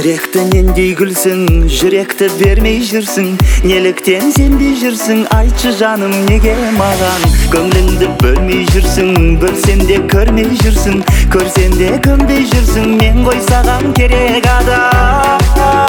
Жүректі нендей күлсің, жүректі бермей жүрсің, неліктен сенбей жүрсің, айтшы жаным неге маған. Көңліңді бөлмей жүрсің, бөлсен де көрмей жүрсің, көрсен де көнбей жүрсің, мен ғой саған керек адам.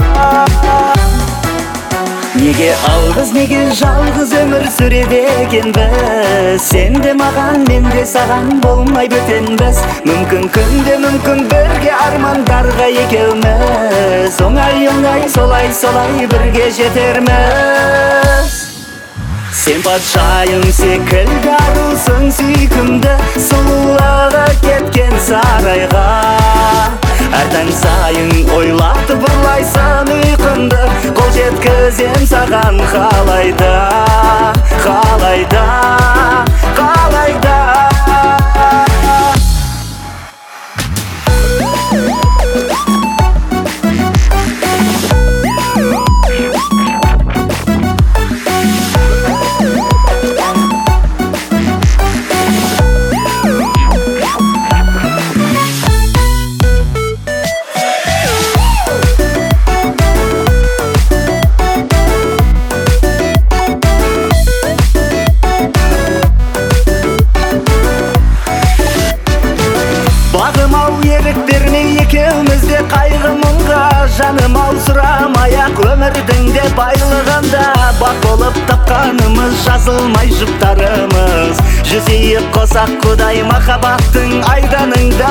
Неге алғыз, неге жалғыз өмір сүреді екенбіз? Сен де маған, мен де саған болмай бөтенбіз. Мүмкін күнде, мүмкін бірге армандарға екеуміз. Оңай солай бірге жетерміз. Сен патшайым секілді арусың сүйкімді, сұлулығы кеткен сарайға. Әр таң сайын ойлатып ұрлайсың ұйқымды, қол жеткізем саған қалайда, қалайда, қалайда. Бағым-ау ерік бермей екеумізде қайғы мұңға, жаным-ау сұрамай-ақ өмірдің де байлығында. Бақ болып тапқанымыз жазылмай жұптарымыз, жүзейік қосақ құдай махаббаттың айданыңда.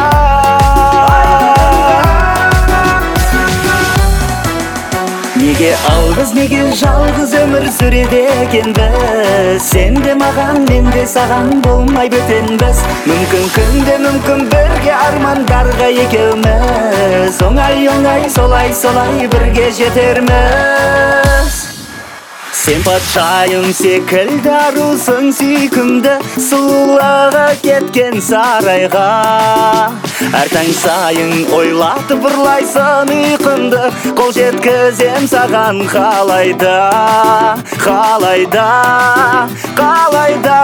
Неге алғыз, неге жалғыз өмір сүреді екенбіз? Сен де маған, мен де саған болмай бөтенбіз. Мүмкін күнде, мүмкін бірге армандарға екеуміз. Оңай солай бірге жетерміз. Сен патшайым секілді арусың сүйкімді, сұлулығы кеткен сарайға. Әр таң сайын ойлатып ұрлайсың ұйқымды, қол жеткізем саған қалайда, қалайда, қалайда.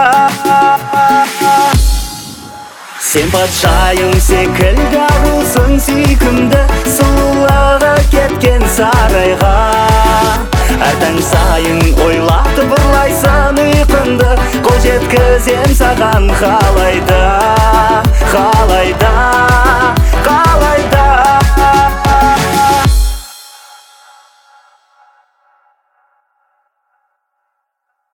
Сен патшайым секілді арусың сүйкімді, сұлулығы кеткен сарайға. Әр таң сайын ойлатып ұрлайсың ұйқымды, қол жеткізем саған қалайда, қалайда.